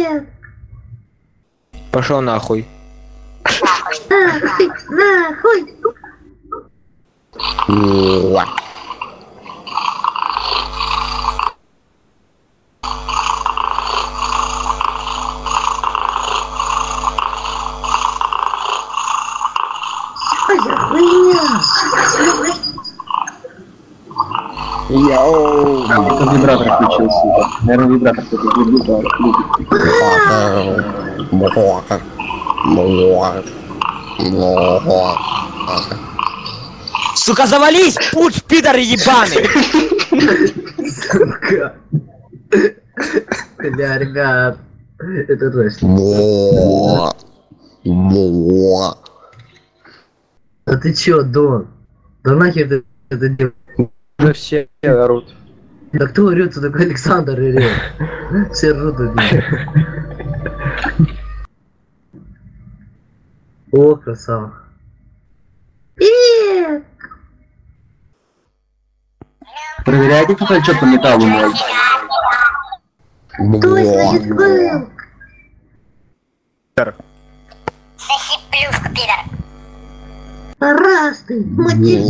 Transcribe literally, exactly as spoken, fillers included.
Нет! Пошел нахуй. Нахуй! Нахуй! Уа. Что за хуйня? Йоу. Это вибратор включился. Наверное, вибратор кто-то Сука, завались, путь, пидор ебаный! Сука! Бля, ребят, это точно. А ты чё, Дон? Да нахер ты это делаешь? Ну все орут. Да кто орёт, только Александр орёт. Все ржут тут. О, красава. Нет! Проверяйте, кто что по металлу может. Точно, ютуб! Соси плюшку, пидор. Раз ты, матерись!